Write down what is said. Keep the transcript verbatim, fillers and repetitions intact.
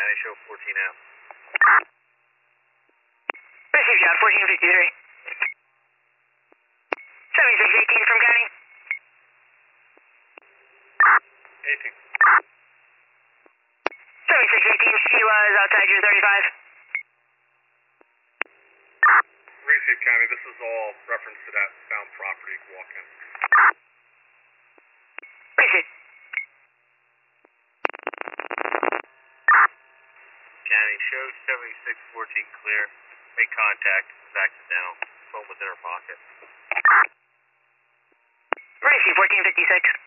County show fourteen out. Receive John, fourteen fifty-three. seventy-six eighteen from County. eighteen. seventy-six eighteen, Sheila is outside your thirty-five. Receive County, this is all reference to that found property walk-in. Receive. County show seventy-six fourteen clear. Make contact. It's accidental. Phone within her pocket. Receive fourteen fifty-six.